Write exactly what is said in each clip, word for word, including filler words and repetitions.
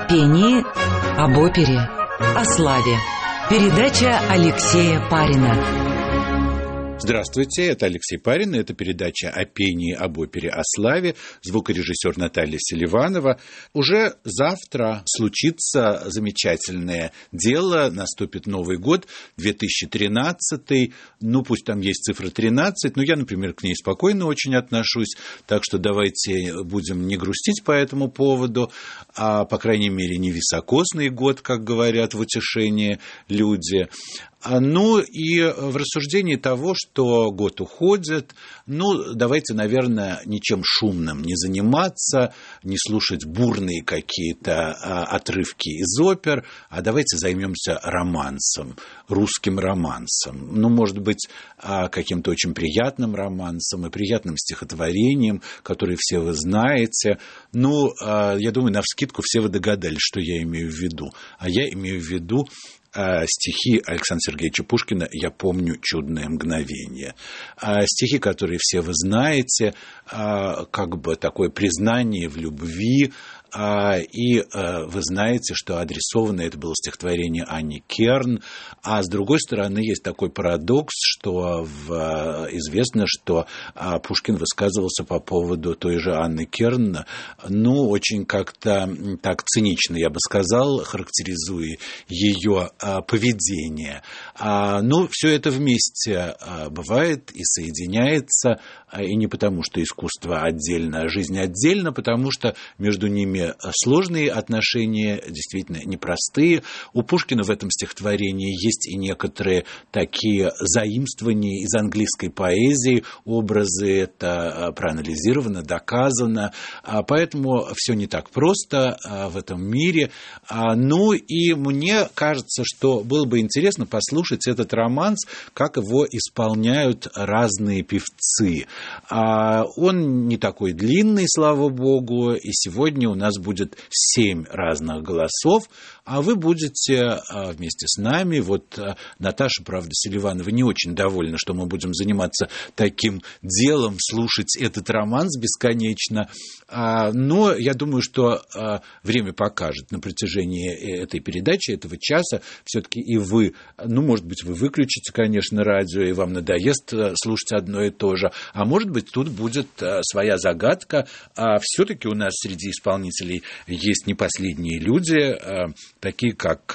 пении, об опере, о славе. Передача Алексея Парина. Здравствуйте, это Алексей Парин, это передача о пении, об опере, о славе, звукорежиссер Наталья Селиванова. Уже завтра случится замечательное дело, наступит Новый год, две тысячи тринадцатый, ну пусть там есть цифра тринадцать, но я, например, к ней спокойно очень отношусь, так что давайте будем не грустить по этому поводу, а, по крайней мере, не високосный год, как говорят в утешении люди. Ну и в рассуждении того, что год уходит, ну, давайте, наверное, ничем шумным не заниматься, не слушать бурные какие-то отрывки из опер, а давайте займемся романсом, русским романсом. Ну, может быть, каким-то очень приятным романсом и приятным стихотворением, которые все вы знаете. Ну, я думаю, навскидку все вы догадались, что я имею в виду. А я имею в виду стихи Александра Сергеевича Пушкина «Я помню чудное мгновение». Стихи, которые все вы знаете, как бы такое признание в любви. И вы знаете, что адресовано это было стихотворение Анне Керн. А с другой стороны, есть такой парадокс, что в... известно, что Пушкин высказывался по поводу той же Анны Керн, ну, очень как-то так цинично, я бы сказал, характеризуя ее поведение. Но все это вместе бывает и соединяется, и не потому, что искусство отдельно, а жизнь отдельно, потому что между ними сложные отношения, действительно непростые. У Пушкина в этом стихотворении есть и некоторые такие заимствования из английской поэзии, образы, это проанализировано, доказано, поэтому все не так просто в этом мире. Ну и мне кажется, что было бы интересно послушать этот романс, как его исполняют разные певцы. Он не такой длинный, слава богу, и сегодня у нас будет семь разных голосов, а вы будете вместе с нами. Вот Наташа, правда, Селиванова не очень довольна, что мы будем заниматься таким делом, слушать этот романс бесконечно, но я думаю, что время покажет на протяжении этой передачи, этого часа, все-таки и вы, ну, может быть, вы выключите, конечно, радио, и вам надоест слушать одно и то же, а может быть, тут будет своя загадка, а все-таки у нас среди исполнителей есть не последние люди, такие как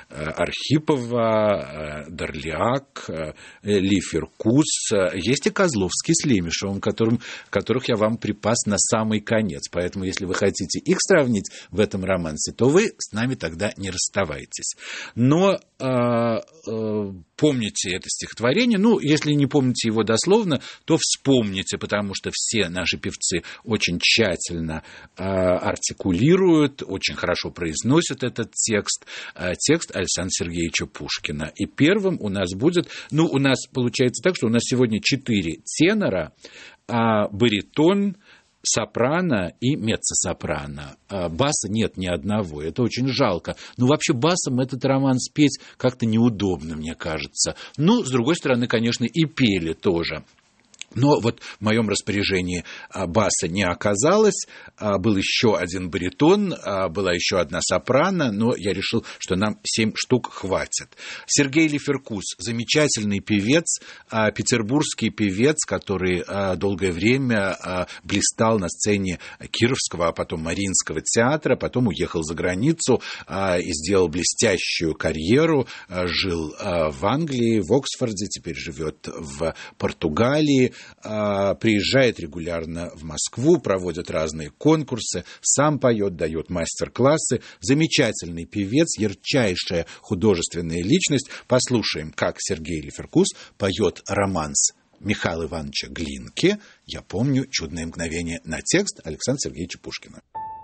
Архипова, Дорлиак, Ли Феркус, есть и Козловский с Лемешевым, которым, которых я вам припас на самый конец. Поэтому, если вы хотите их сравнить в этом романсе, то вы с нами тогда не расставайтесь. Но э, э, помните это стихотворение, ну, если не помните его дословно, то вспомните, потому что все наши певцы очень тщательно э, артикулируют, очень хорошо произносят этот текст, э, текст Александра Сергеевича Пушкина. И первым у нас будет, ну, у нас получается так, что у нас сегодня четыре тенора, а баритон, сопрано и меццо-сопрано. Баса нет ни одного, это очень жалко. Но вообще басом этот роман спеть как-то неудобно, мне кажется. Ну, с другой стороны, конечно, и пели тоже. Но вот в моем распоряжении баса не оказалось, был еще один баритон, была еще одна сопрано, но я решил, что нам семь штук хватит. Сергей Ли Феркус, замечательный певец, петербургский певец, который долгое время блистал на сцене Кировского, а потом Мариинского театра, потом уехал за границу и сделал блестящую карьеру, жил в Англии, в Оксфорде, теперь живет в Португалии, приезжает регулярно в Москву, проводит разные конкурсы, сам поет, дает мастер-классы. Замечательный певец, ярчайшая художественная личность. Послушаем, как Сергей Ли Феркус поет романс Михаила Ивановича Глинки «Я помню чудное мгновение» на текст Александра Сергеевича Пушкина.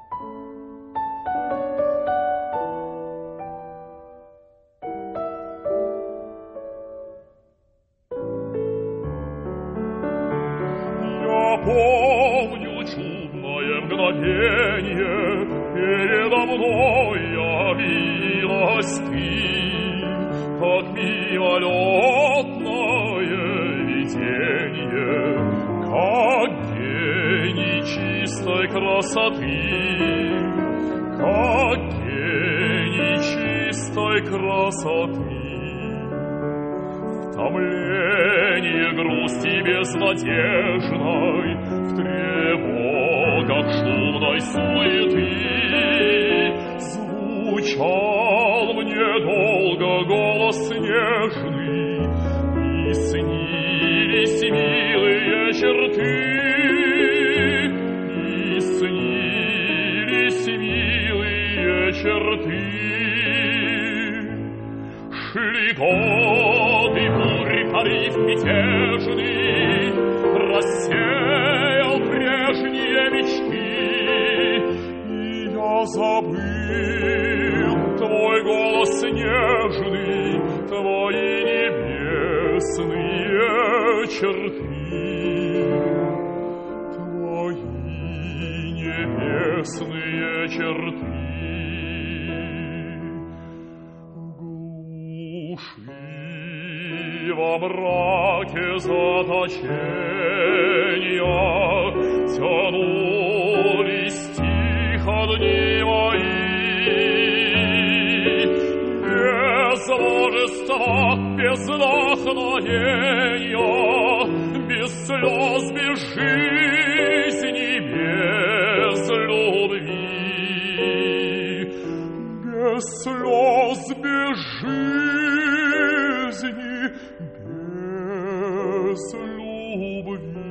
Помню чудное мгновенье, передо мной явилась ты, как мимолетное видение, как гений чистой красоты, как гений чистой красоты. В томлении грусти безнадежной, в тревогах шумной суеты звучал мне долго голос нежный, и снились милые черты, и снились милые черты. Шли годы, бурь, порыв мятежный рассеял прежние мечты, и я забыл твой голос нежный, твои небесные черты, твои небесные черты. Во мраке заточения тянулись тихо дни мои. Без мужества, без вдохновения, без слез, без жизни, без любви. Без слез, без жизни, без любви.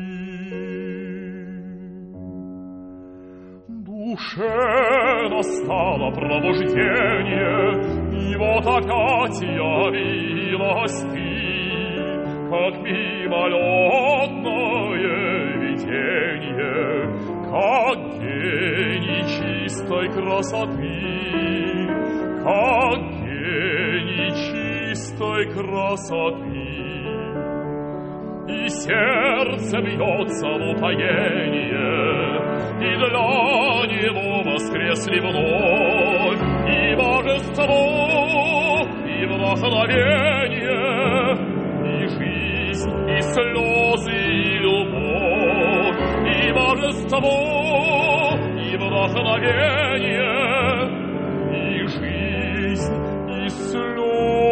Душе настало пробуждение, и вот опять явилась ты, как мимолетное видение, как гений чистой красоты, как гений чистой красоты. И сердце бьется в упоение, и для него воскресли вновь и божество, и вдохновение, и жизнь, и слезы, и любовь, и божество, и вдохновение, и жизнь, и слезы.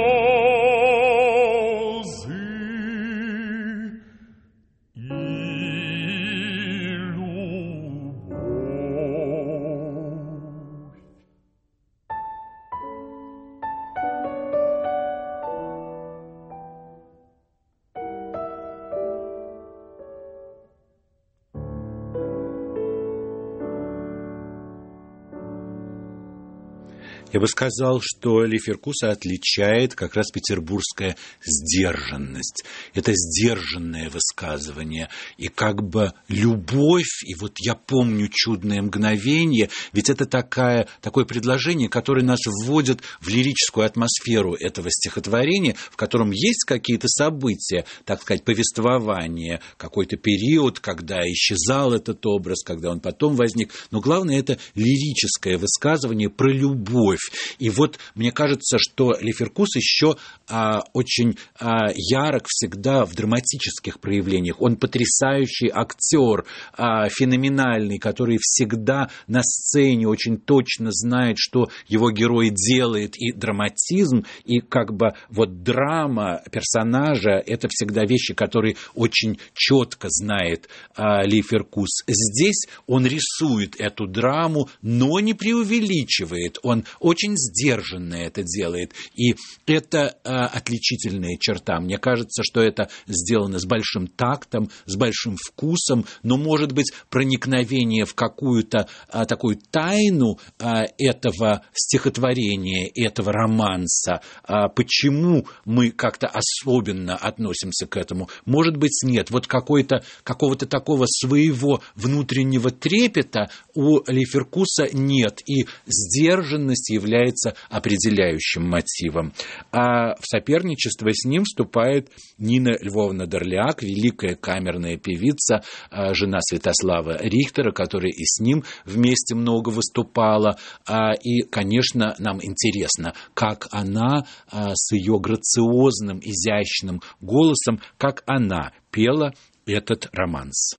Я бы сказал, что Лейферкуса отличает как раз петербургская сдержанность. Это сдержанное высказывание. И как бы любовь, и вот я помню чудное мгновение, ведь это такая, такое предложение, которое нас вводит в лирическую атмосферу этого стихотворения, в котором есть какие-то события, так сказать, повествование, какой-то период, когда исчезал этот образ, когда он потом возник. Но главное, это лирическое высказывание про любовь. И вот мне кажется, что Лейферкус еще а, очень а, ярок всегда в драматических проявлениях. Он потрясающий актер, а, феноменальный, который всегда на сцене очень точно знает, что его герой делает. И драматизм, и как бы вот драма персонажа – это всегда вещи, которые очень четко знает а, Лейферкус. Здесь он рисует эту драму, но не преувеличивает. Он очень сдержанно это делает. И это а, отличительная черта. Мне кажется, что это сделано с большим тактом, с большим вкусом, но, может быть, проникновение в какую-то а, такую тайну а, этого стихотворения, этого романса. А, почему мы как-то особенно относимся к этому? Может быть, нет. Вот какой-то, какого-то такого своего внутреннего трепета у Лейферкуса нет. И сдержанность является определяющим мотивом. А в соперничество с ним вступает Нина Львовна Дорляк, великая камерная певица, жена Святослава Рихтера, которая и с ним вместе много выступала. И, конечно, нам интересно, как она с ее грациозным, изящным голосом, как она пела этот романс.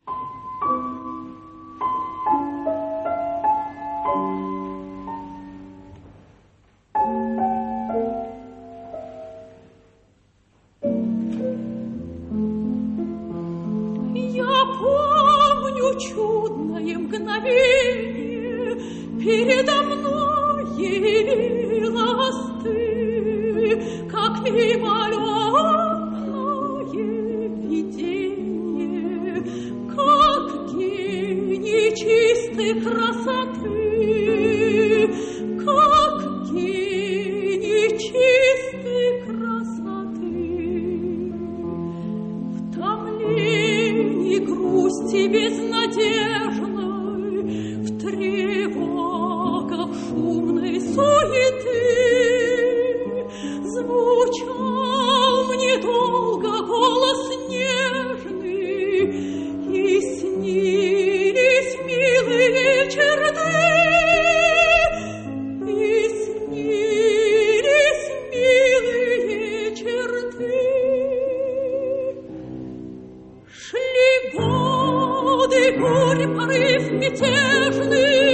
чудное мгновение передо мной явилась ты, как мимолетное видение, как гений чистой красоты, как гений чистой красоты. В томлении грусти безнадежной, в тревогах шумной суеты звучал мне долго голос нежный, и снились милые черты, и снились милые черты. Шли годы, бурь, порыв мятежный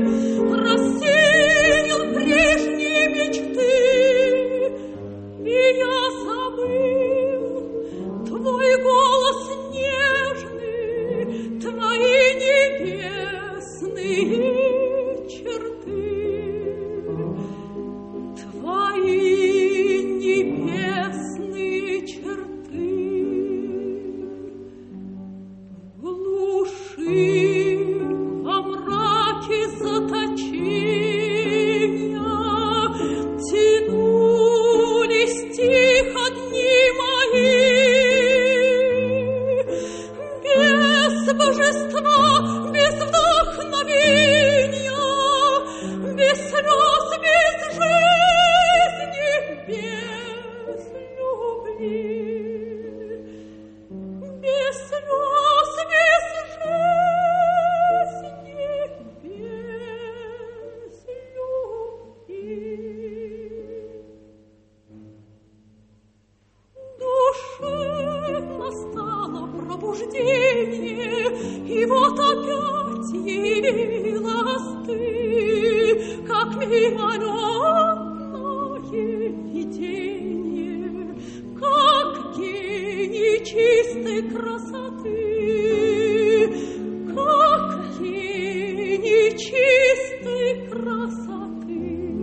рассеял прежние мечты, и я забыл твой голос нежный, твои небесные черты, твои небесные черты. В глуши, во мраке заточения тянулись тихо дни мои, без божества, без вдохновения, без слез, без жизни, без любви, без слез, без жизни, без любви. Душе настало пробуждение, и вот опять явилась ты, как мимолетное видение, как гений чистой красоты, как гений чистой красоты.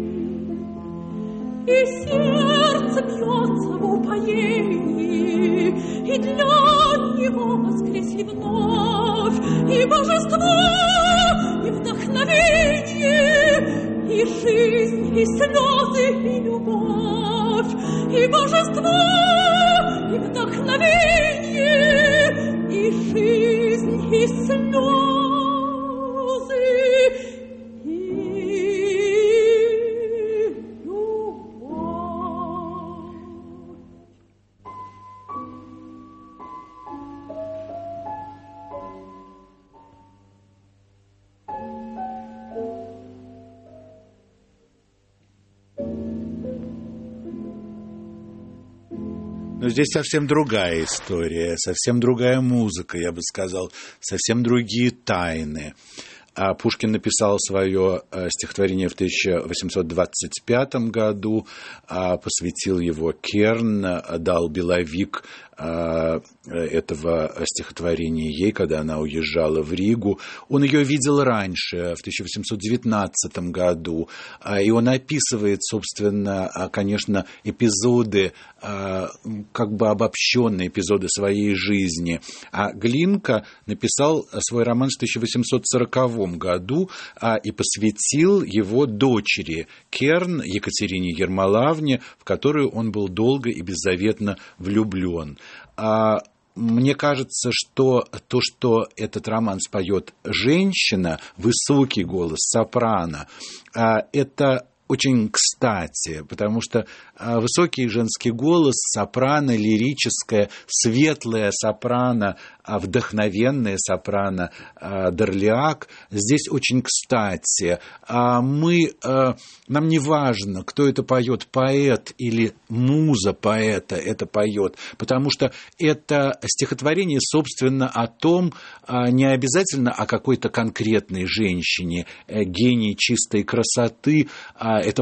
И сердце бьется в упоении, и для него воскресли вновь и божество, и вдохновение, и жизнь, и слезы, и любовь, и божество, и вдохновение, и жизнь, и слезы, и Но здесь совсем другая история, совсем другая музыка, я бы сказал, совсем другие тайны. А Пушкин написал свое стихотворение в тысяча восемьсот двадцать пятом году, посвятил его Керн, дал беловик этого стихотворения ей, когда она уезжала в Ригу. Он ее видел раньше, в тысяча восемьсот девятнадцатом году, и он описывает, собственно, конечно, эпизоды, как бы обобщенные эпизоды своей жизни. А Глинка написал свой роман в тысяча восемьсот сороковом году и посвятил его дочери Керн, Екатерине Ермолавне, в которую он был долго и беззаветно влюблен. Мне кажется, что то, что этот роман споет женщина, высокий голос, сопрано, это очень кстати, потому что высокий женский голос, сопрано, лирическое, светлое сопрано, вдохновенное сопрано, Дорлиак, здесь очень кстати. Мы, нам не важно, кто это поет, поэт или муза поэта это поет, потому что это стихотворение, собственно, о том, не обязательно о какой-то конкретной женщине, гений чистой красоты, это форма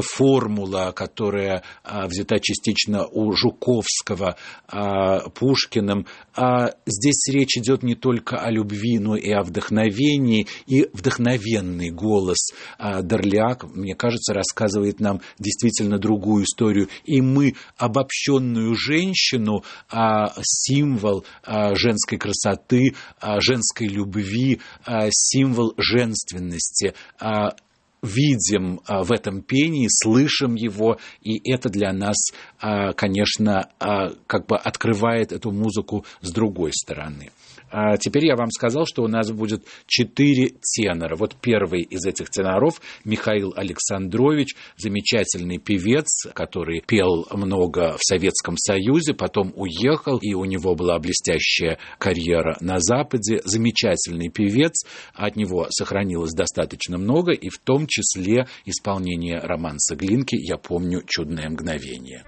формула, которая а, взята частично у Жуковского, а, Пушкиным. А, здесь речь идет не только о любви, но и о вдохновении, и вдохновенный голос а, Дорляк, мне кажется, рассказывает нам действительно другую историю. И мы обобщенную женщину, а, символ а, женской красоты, а, женской любви, а, символ женственности, а, видим а, в этом пении, слышим его, и это для нас, а, конечно, а, как бы открывает эту музыку с другой стороны. А теперь я вам сказал, что у нас будет четыре тенора. Вот первый из этих теноров Михаил Александрович, замечательный певец, который пел много в Советском Союзе, потом уехал, и у него была блестящая карьера на Западе. Замечательный певец, от него сохранилось достаточно много, и в том числе исполнение романса Глинки «Я помню чудное мгновение».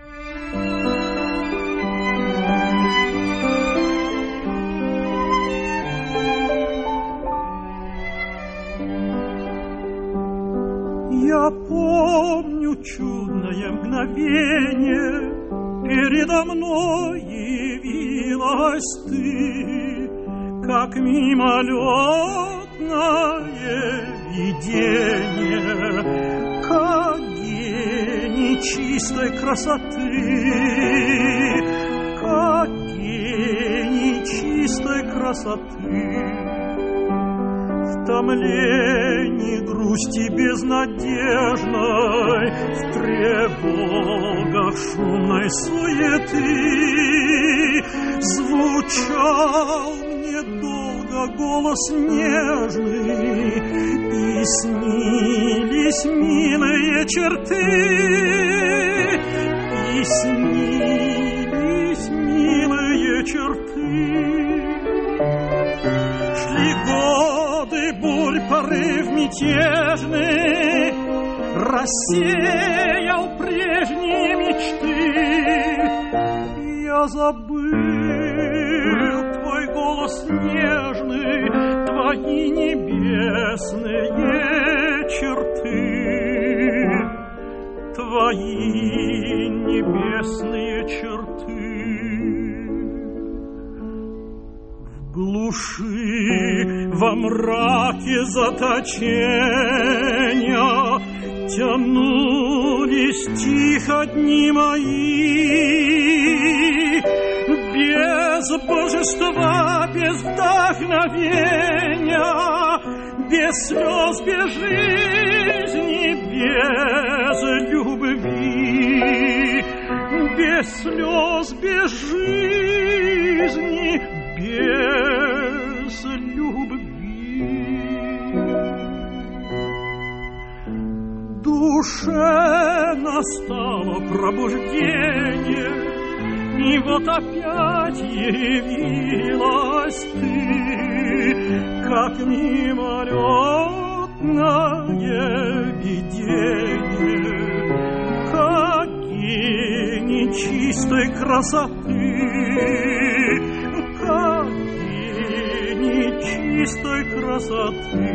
Я помню чудное мгновение, передо мной явилась ты, как мимолетное видение, как гений чистой красоты, как гений чистой красоты. В томлении грусти безнадежной, в тревогах шумной суеты звучал мне долго голос нежный, и снились милые черты, и снились милые черты. Шли годы, бурь, порыв мятежный рассеял прежние мечты. Я забыл твой голос нежный, твои небесные черты, твои небесные черты. В глуши, во мраке заточения тянулись тихо дни мои, без божества, без вдохновения, без слез, без жизни, без любви, без слез, без жизни, без любви. Душе настало пробуждение, и вот опять явилась ты, как мимолетное видение, как гений чистой красоты, как гений чистой красоты.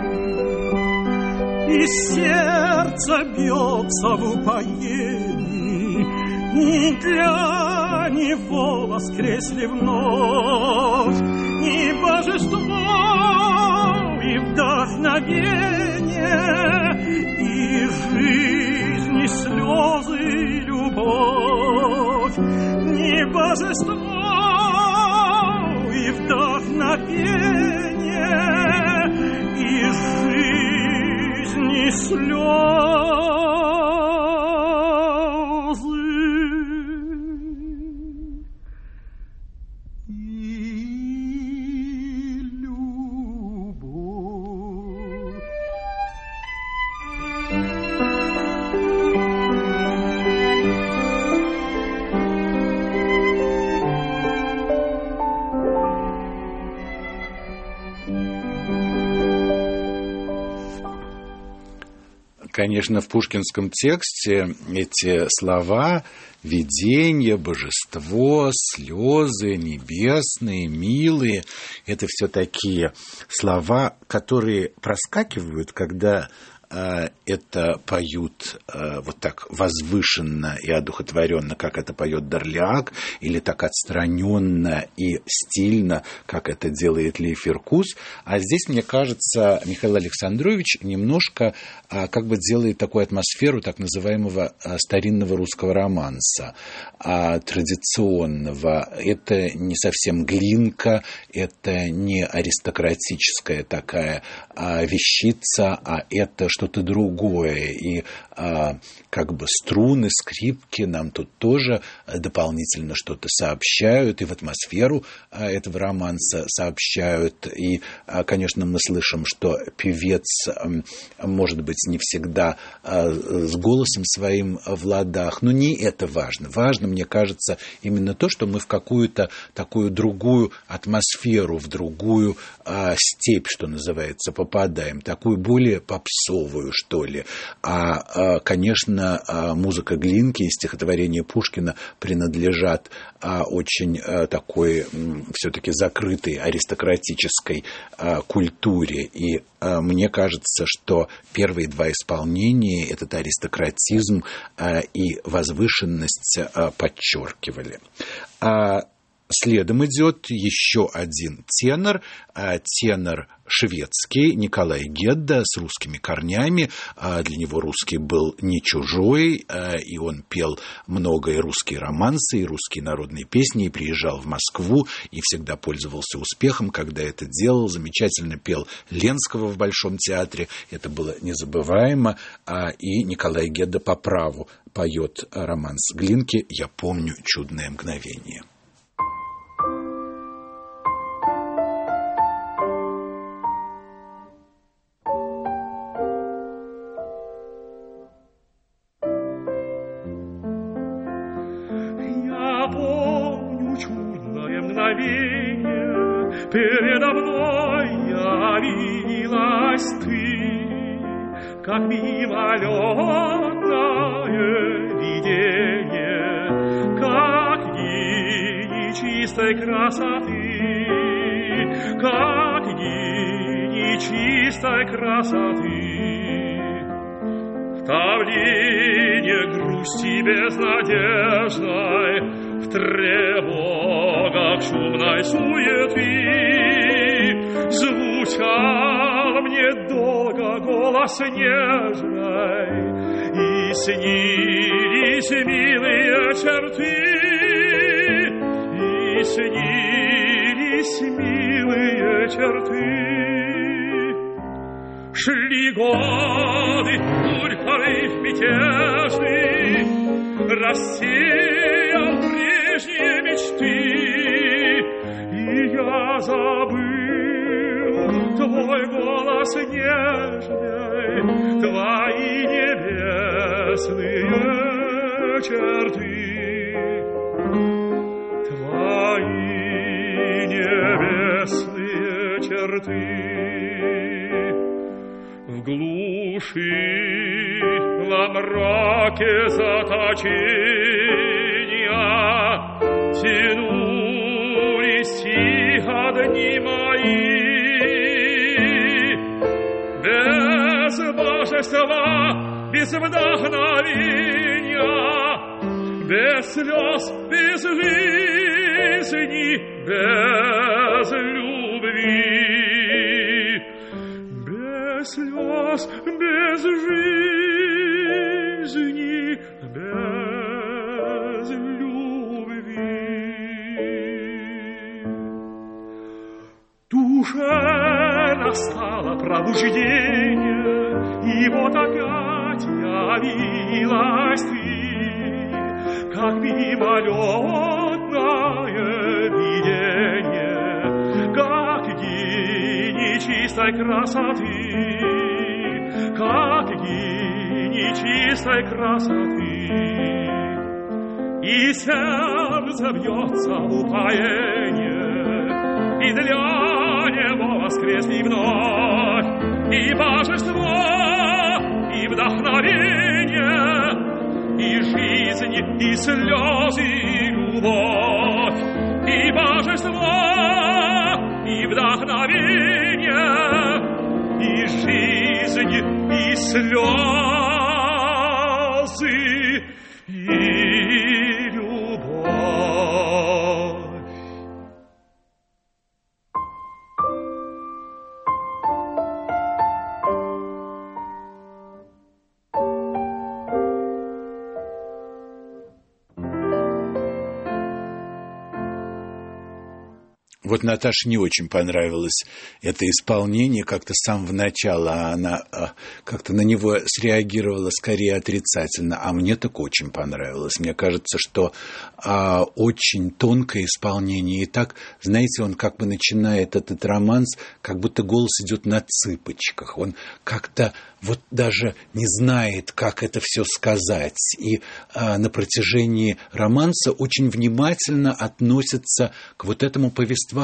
И сердце бьется в упоении, и для него воскресли вновь и божество, и вдохновение, и жизнь, и слезы, и любовь, и божество, и вдохновение, и жизнь, и слезы. Конечно, в пушкинском тексте эти слова видение, божество, слезы небесные, милые – это все такие слова, которые проскакивают, когда это поют вот так возвышенно и одухотворенно, как это поет Дорляак, или так отстраненно и стильно, как это делает Лейф Иркус. А здесь, мне кажется, Михаил Александрович немножко как бы делает такую атмосферу так называемого старинного русского романса, традиционного. Это не совсем Глинка, это не аристократическая такая вещица, а это что-то другое. И как бы струны, скрипки нам тут тоже дополнительно что-то сообщают, и в атмосферу этого романса сообщают. И, конечно, мы слышим, что певец, может быть, не всегда с голосом своим в ладах, но не это важно. Важно, мне кажется, именно то, что мы в какую-то такую другую атмосферу, в другую степь, что называется, попадаем, такую более попсовую, что ли. А, конечно, музыка Глинки и стихотворения Пушкина принадлежат очень такой все-таки закрытой аристократической культуре. И мне кажется, что первые два исполнения этот аристократизм и возвышенность подчеркивали. Следом идет еще один тенор, тенор шведский, Николай Гедда, с русскими корнями. Для него русский был не чужой, и он пел много и русские романсы, и русские народные песни, и приезжал в Москву, и всегда пользовался успехом, когда это делал. Замечательно пел Ленского в Большом театре, это было незабываемо, и Николай Гедда по праву поет романс Глинки «Я помню чудное мгновение». Передо мной явилась ты, как мимолетное видение, как дни нечистой красоты, как дни нечистой красоты. В тавлине грусти безнадежной, в тревогах шумной суеты звучал мне долго голос нежный, и снились милые черты, и снились милые черты. Шли годы, бурь порыв мятежный рассеял прежние мечты, и я забыл твой голос нежный, твои небесные черты, твои небесные черты. В глуши, во мраке заточения тянулись тихо дни мои. Без божества, без вдохновения, без слез, без жизни, без любви. Без слез, без жизни, без любви. Душе настало пробуждение, и вот опять явилась ты, как мимолетное видение, как дни нечистой красоты, как дни нечистой красоты. И сердце бьется в упоенье, и для него воскресли вновь и божество, и вдохновение, и жизнь, и слезы, и любовь, и божество, и вдохновение, и жизнь, жизнь и слезы, и любовь. Вот Наташе не очень понравилось это исполнение как-то с самого начала. Она как-то на него среагировала скорее отрицательно, а мне так очень понравилось. Мне кажется, что а, очень тонкое исполнение. И так, знаете, он как бы начинает этот романс, как будто голос идет на цыпочках. Он как-то вот даже не знает, как это все сказать. И а, на протяжении романса очень внимательно относится к вот этому повествованию.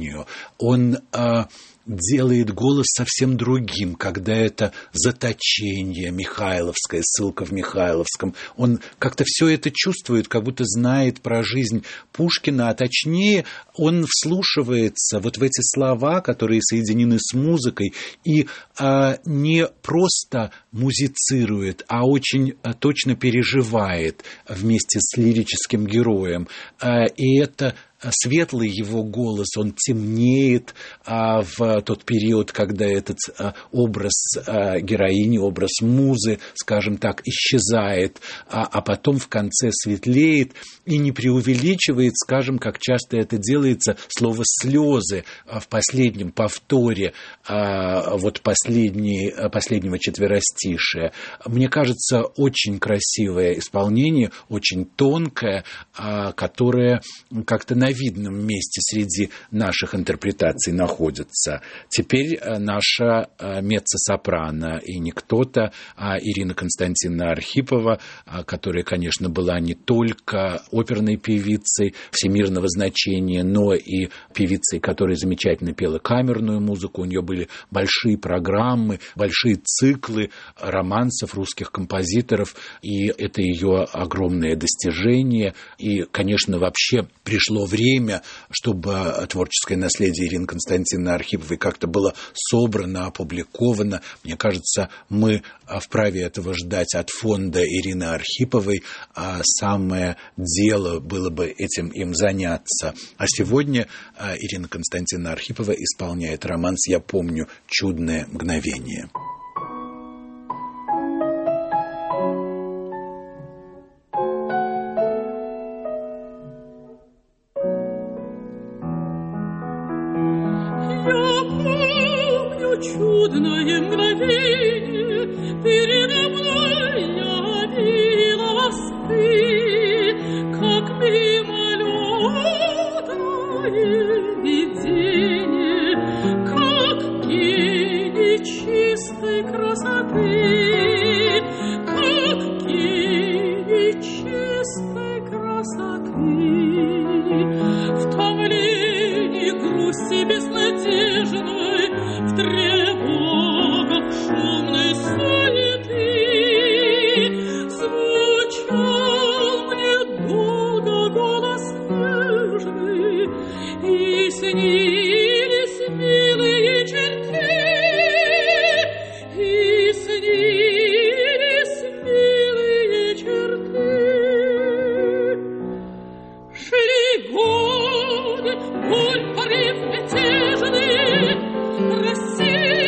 Он а, делает голос совсем другим, когда это заточение михайловское, ссылка в Михайловском. Он как-то все это чувствует, как будто знает про жизнь Пушкина, а точнее он вслушивается вот в эти слова, которые соединены с музыкой, и а, не просто музицирует, а очень а, точно переживает вместе с лирическим героем. А, и это светлый его голос, он темнеет а, в тот период, когда этот а, образ а, героини, образ музы, скажем так, исчезает, а, а потом в конце светлеет и не преувеличивает, скажем, как часто это делается, слово «слезы» в последнем повторе а, вот последней, последнего четверостишия. Мне кажется, очень красивое исполнение, очень тонкое, а, которое как-то на видном месте среди наших интерпретаций находится. Теперь наша меццо-сопрано, и не кто-то, а Ирина Константиновна Архипова, которая, конечно, была не только оперной певицей всемирного значения, но и певицей, которая замечательно пела камерную музыку. У нее были большие программы, большие циклы романсов русских композиторов, и это ее огромное достижение. И, конечно, вообще пришло время, время, чтобы творческое наследие Ирины Константиновны Архиповой как-то было собрано, опубликовано. Мне кажется, мы вправе этого ждать от фонда Ирины Архиповой, а самое дело было бы этим им заняться. А сегодня Ирина Константиновна Архипова исполняет романс «Я помню чудное мгновение». Чудное мгновение передо мной явилось ты, как мимолетное видение, как гений чистой красоты, как гений чистой красоты. В томлении грусти безнадежной, в тревогах шумной суеты звучал мне долго голос нежный, и снились милые черты, и снились милые черты. Шли годы, боль, порыв мятежный, Россия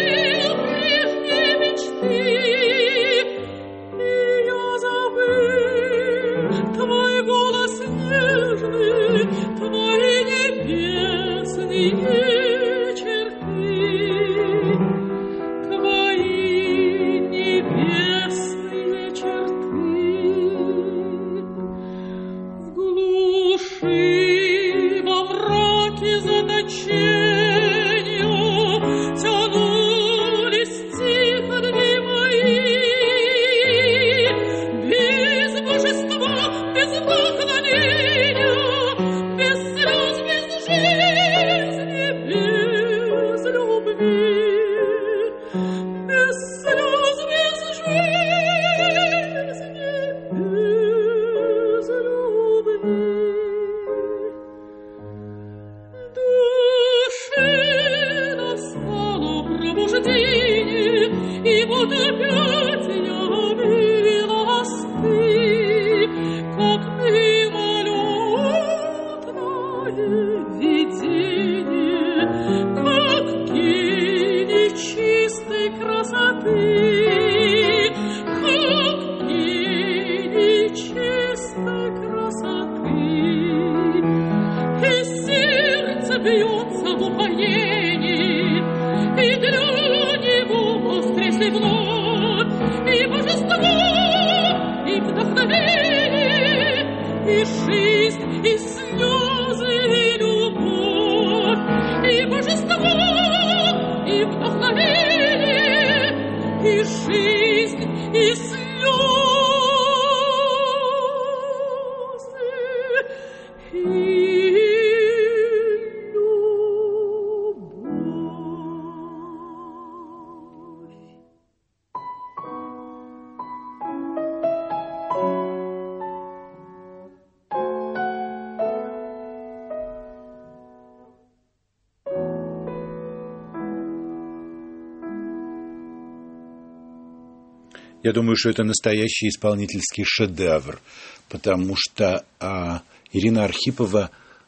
Я думаю, что это настоящий исполнительский шедевр, потому что а, Ирина Архипова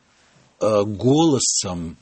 а, голосом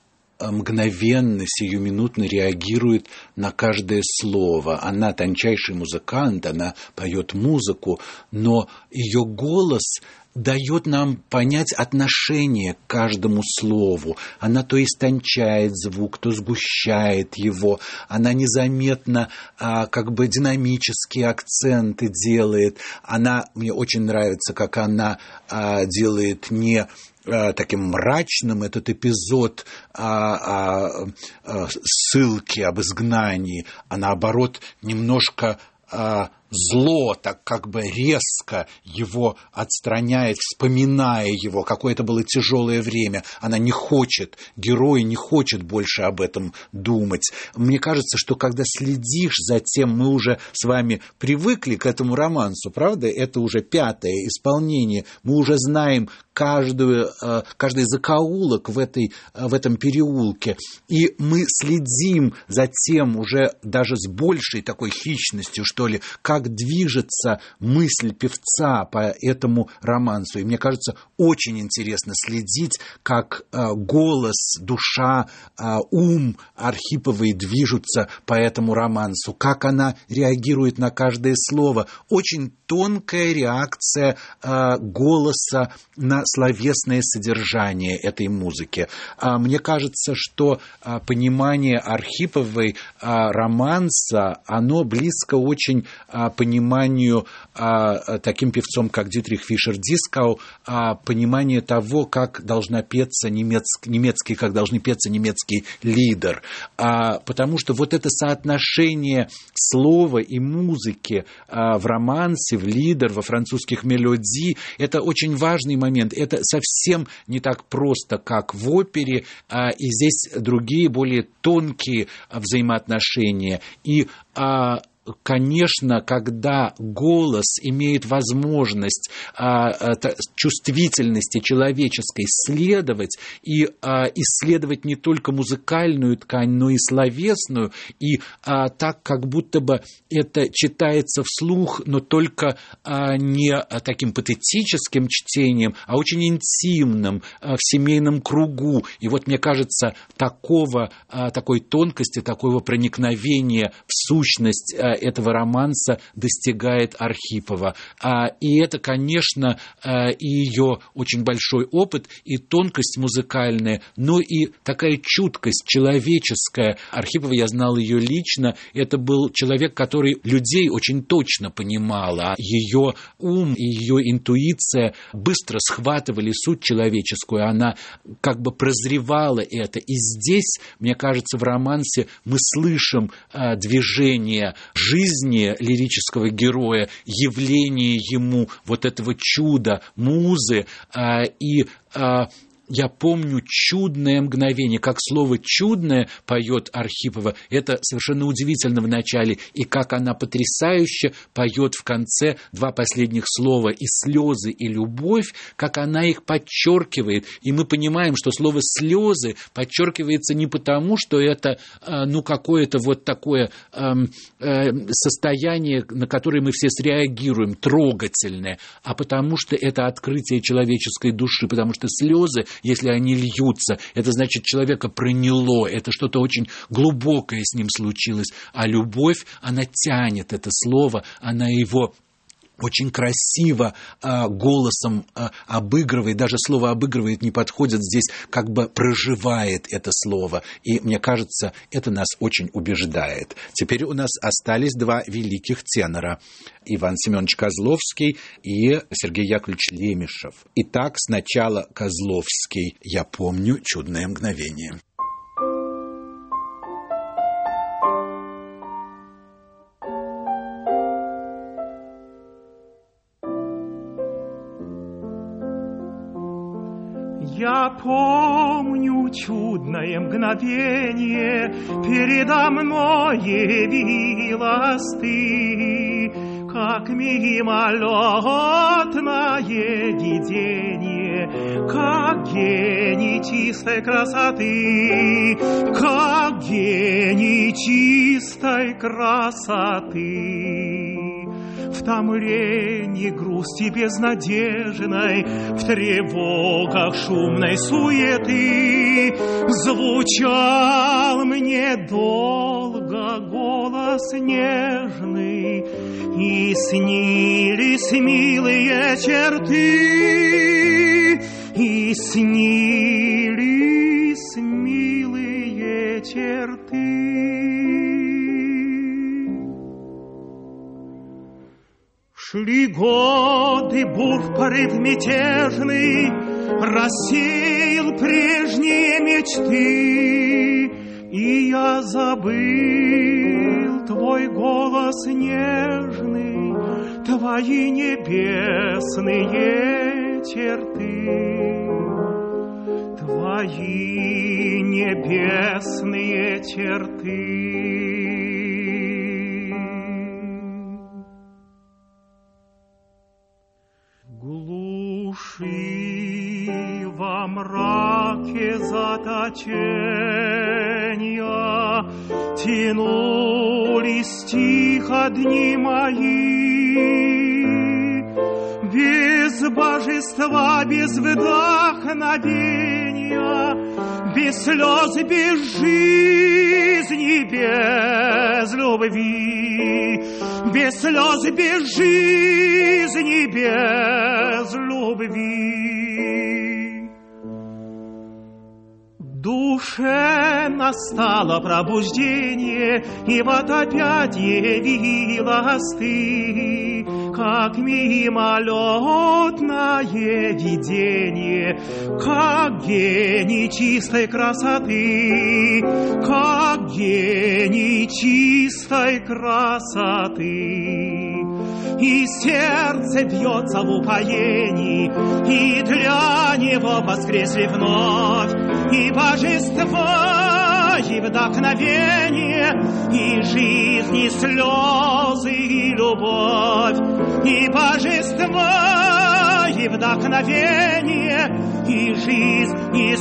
а, мгновенно, сиюминутно реагирует на каждое слово. Она тончайший музыкант, она поет музыку, но ее голос дает нам понять отношение к каждому слову. Она то истончает звук, то сгущает его. Она незаметно а, как бы динамические акценты делает. Она, мне очень нравится, как она а, делает не а, таким мрачным этот эпизод а, а, а, ссылки об изгнании, а наоборот немножко а, зло, так как бы резко его отстраняет, вспоминая его, какое это было тяжелое время. Она не хочет, герой не хочет больше об этом думать. Мне кажется, что когда следишь за тем, мы уже с вами привыкли к этому романсу, правда? Это уже пятое исполнение. Мы уже знаем каждую, каждый закоулок в, этой, в этом переулке. И мы следим за тем уже даже с большей такой хищностью, что ли, как как движется мысль певца по этому романсу. И мне кажется, очень интересно следить, как э, голос, душа, э, ум Архиповой движутся по этому романсу, как она реагирует на каждое слово. Очень тонкая реакция э, голоса на словесное содержание этой музыки. Э, мне кажется, что э, понимание Архиповой э, романса, оно близко очень э, пониманию а, таким певцом, как Дитрих Фишер-Дискау, а, понимание того, как должна петься немецк, немецкий, как должны петься немецкий лидер. А, потому что вот это соотношение слова и музыки а, в романсе, в лидер, во французских мелодий, это очень важный момент. Это совсем не так просто, как в опере, а, и здесь другие, более тонкие взаимоотношения. И а, конечно, когда голос имеет возможность а, а, чувствительности человеческой следовать и а, исследовать не только музыкальную ткань, но и словесную, и а, так, как будто бы это читается вслух, но только а, не а, таким патетическим чтением, а очень интимным, а, в семейном кругу. И вот, мне кажется, такого, а, такой тонкости, такого проникновения в сущность а, этого романса достигает Архипова. И это, конечно, и ее очень большой опыт, и тонкость музыкальная, но и такая чуткость человеческая. Архипова, я знал ее лично, это был человек, который людей очень точно понимал, а ее ум и ее интуиция быстро схватывали суть человеческую, она как бы прозревала это. И здесь, мне кажется, в романсе мы слышим движение жизни лирического героя, явление ему вот этого чуда, музы, и я помню чудное мгновение, как слово «чудное» поет Архипова. Это совершенно удивительно в начале, и как она потрясающе поет в конце два последних слова, и слезы, и любовь, как она их подчеркивает. И мы понимаем, что слово «слезы» подчеркивается не потому, что это ну, какое-то вот такое э, э, состояние, на которое мы все среагируем, трогательное, а потому что это открытие человеческой души, потому что слезы, если они льются, это значит, человека проняло, это что-то очень глубокое с ним случилось, а любовь, она тянет это слово, она его очень красиво э, голосом э, обыгрывает, даже слово «обыгрывает» не подходит, здесь как бы проживает это слово, и мне кажется, это нас очень убеждает. Теперь у нас остались два великих тенора, Иван Семенович Козловский и Сергей Яковлевич Лемешев. Итак, сначала Козловский. «Я помню чудное мгновение». Я помню чудное мгновение, передо мной явилась ты, как мимолетное видение, как гений чистой красоты, как гений чистой красоты. В томлении грусти безнадежной, в тревогах шумной суеты звучал мне долго голос нежный, и снились милые черты, и снились милые черты. Шли годы, бур порыв мятежный рассеял прежние мечты, и я забыл твой голос нежный, твои небесные черты, твои небесные черты. Глуши во мраке заточения тянулись тихо дни мои, без божества, без вдохновения, без слез, без жизни, без любви, без слез, без жизни, без любви. В душе настало пробуждение, и вот опять явилась ты, как мимолетное видение, как гений чистой красоты, как гений чистой красоты. И сердце бьется в упоении, и для него воскресли вновь и божество, и вдохновение, и жизнь, и слезы, и любовь, и божество, и вдохновение, и жизнь, и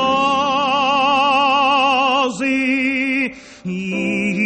слезы, и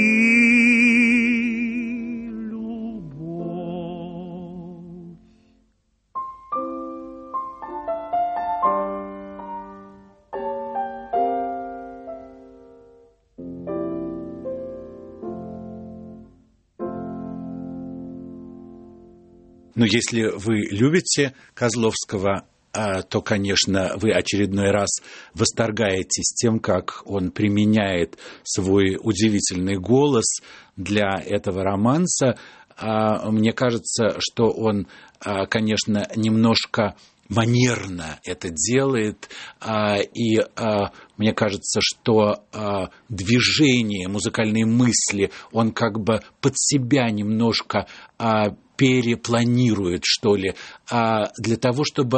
Но если вы любите Козловского, то, конечно, вы очередной раз восторгаетесь тем, как он применяет свой удивительный голос для этого романса. Мне кажется, что он, конечно, немножко манерно это делает, и мне кажется, что движение музыкальной мысли он как бы под себя немножко перепланирует, что ли, для того, чтобы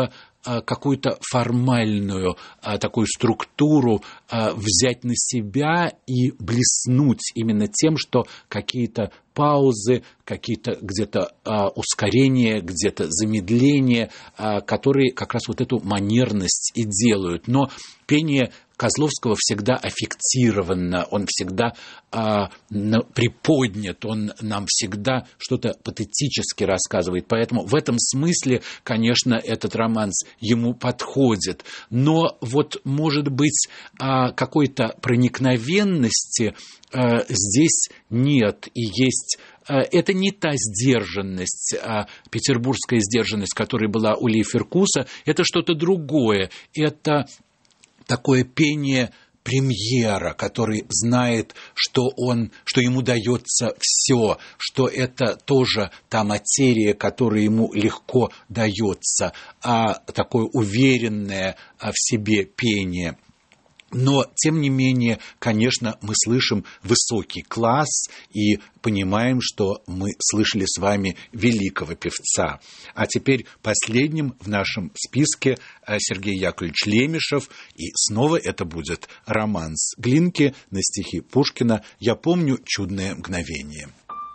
какую-то формальную такую структуру взять на себя и блеснуть именно тем, что какие-то паузы, какие-то где-то а, ускорения, где-то замедления, а, которые как раз вот эту манерность и делают. Но пение Козловского всегда аффектировано, он всегда а, на, приподнят, он нам всегда что-то патетически рассказывает. Поэтому в этом смысле, конечно, этот романс ему подходит. Но вот, может быть, а, какой-то проникновенности а, здесь нет. И есть... А, это не та сдержанность, а, петербургская сдержанность, которая была у Лейферкуса, это что-то другое. Это... такое пение премьера, который знает, что, он, что ему дается все, что это тоже та материя, которая ему легко дается, а такое уверенное в себе пение. Но, тем не менее, конечно, мы слышим высокий класс и понимаем, что мы слышали с вами великого певца. А теперь последним в нашем списке Сергей Яковлевич Лемешев. И снова это будет романс Глинки на стихи Пушкина «Я помню чудное мгновение».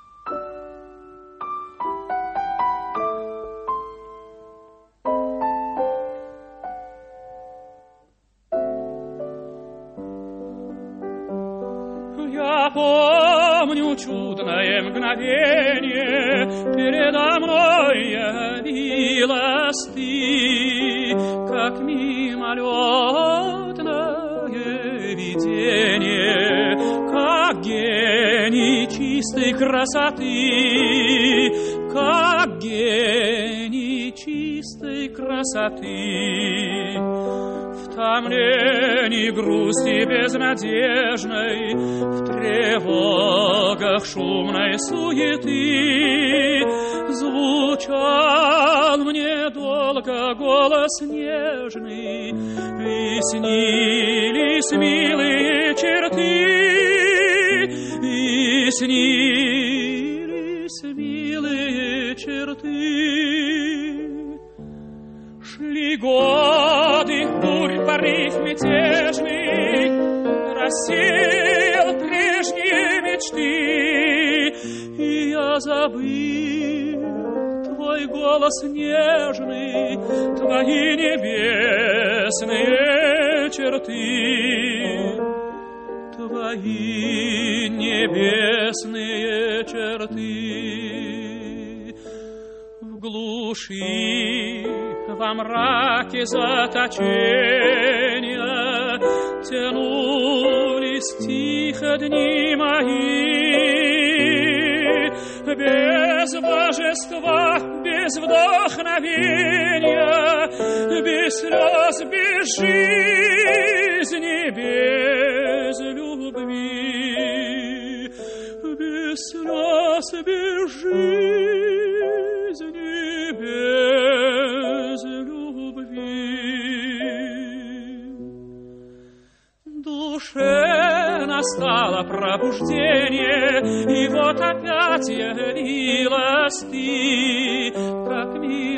Помню чудное мгновение, передо мной явилась ты, как мимолетное видение, как гений чистой красоты, как гений чистой красоты. В томлении грусти безнадежной, в тревогах шумной суеты звучал мне долго голос нежный, и снились милые черты, и снились милые черты. Шли годы, бурь порыв мятежный рассеял прежние мечты, и я забыл твой голос нежный, твои небесные черты, твои небесные черты. В глуши, во мраке заточения тянулись тихо дни мои, без божества, без вдохновения, без слез, без жизни, без любви, без слез, без жизни, без душе настало пробуждение, и вот опять явилась ты, как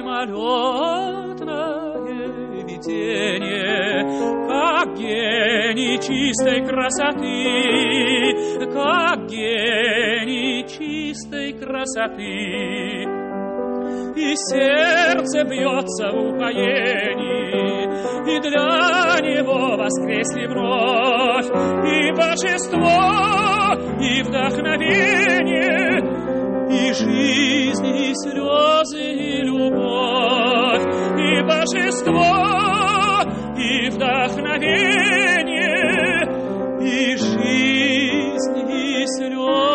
мимолетное видение, как гений чистой красоты, как гений чистой красоты. И сердце бьется в упоении, и для него воскресли вновь и божество, и вдохновение, и жизнь, и слезы, и любовь, и божество, и вдохновение, и жизнь, и слезы.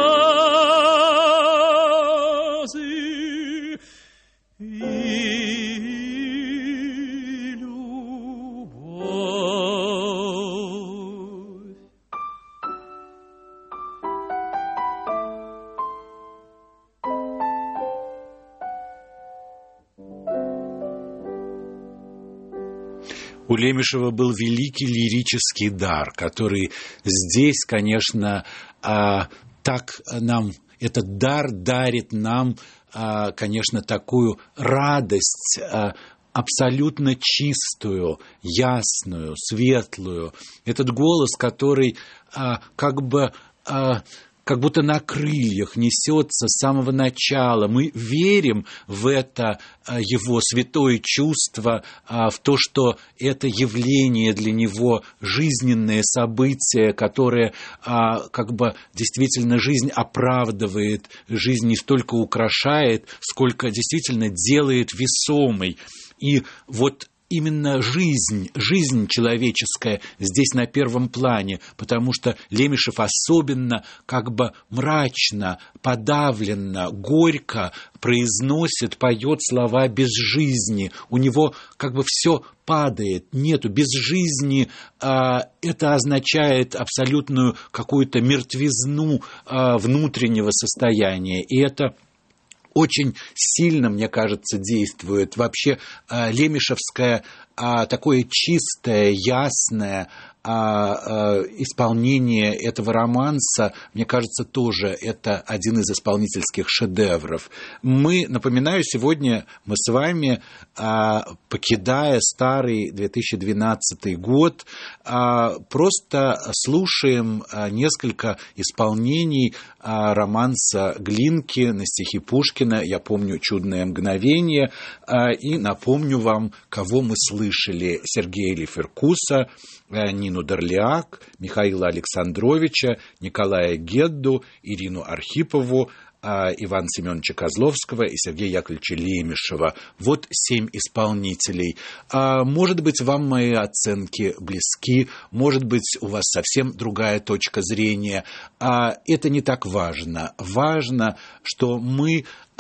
У Лемешева был великий лирический дар, который здесь, конечно, так нам, этот дар дарит нам, конечно, такую радость абсолютно чистую, ясную, светлую. Этот голос, который а, как бы... А, как будто на крыльях несется с самого начала. Мы верим в это его святое чувство, в то, что это явление для него жизненное событие, которое как бы действительно жизнь оправдывает, жизнь не столько украшает, сколько действительно делает весомой. И вот именно жизнь, жизнь человеческая здесь на первом плане, потому что Лемешев особенно как бы мрачно, подавленно, горько произносит, поет слова без жизни. У него как бы все падает, нету, без жизни. А, это означает абсолютную какую-то мертвизну а, внутреннего состояния. И это очень сильно, мне кажется, действует вообще э, лемешевское э, такое чистое, ясное э, э, исполнение этого романса, мне кажется, тоже это один из исполнительских шедевров. Мы, напоминаю, сегодня мы с вами, э, покидая старый две тысячи двенадцатый год, э, просто слушаем э, несколько исполнений э, романса Глинки на стихи Пушкина. Я помню «Чудное мгновение», и напомню вам, кого мы слышали: Сергея Лиферкуса, Нину Дорлиак, Михаила Александровича, Николая Гедду, Ирину Архипову, Ивана Семеновича Козловского и Сергея Яковлевича Лемешева. Вот семь исполнителей. Может быть, вам мои оценки близки, может быть, у вас совсем другая точка зрения. Это не так важно. Важно, что мы,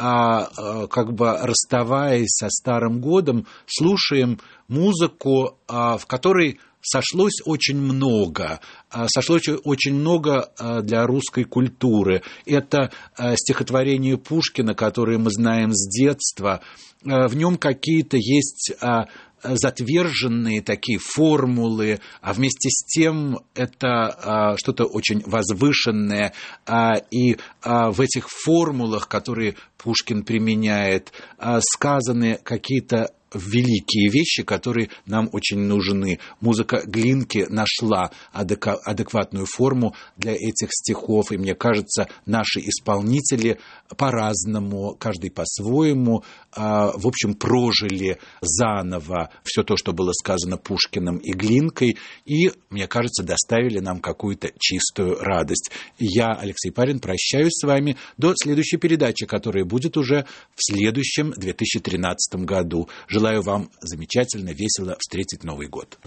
как бы расставаясь со Старым годом, слушаем музыку, в которой сошлось очень много, сошлось очень много для русской культуры. Это стихотворение Пушкина, которое мы знаем с детства. В нем какие-то есть затверженные такие формулы, а вместе с тем это что-то очень возвышенное. И в этих формулах, которые Пушкин применяет, сказаны какие-то великие вещи, которые нам очень нужны. Музыка Глинки нашла адекватную форму для этих стихов, и мне кажется, наши исполнители по-разному, каждый по-своему, в общем, прожили заново все то, что было сказано Пушкиным и Глинкой, и, мне кажется, доставили нам какую-то чистую радость. Я, Алексей Парин, прощаюсь с вами до следующей передачи, которая будет уже в следующем две тысячи тринадцатом году. Желаю вам замечательно, весело встретить Новый год.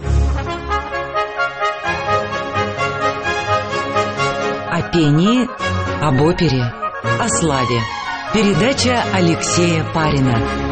О пении, об опере, о славе. Передача Алексея Парина.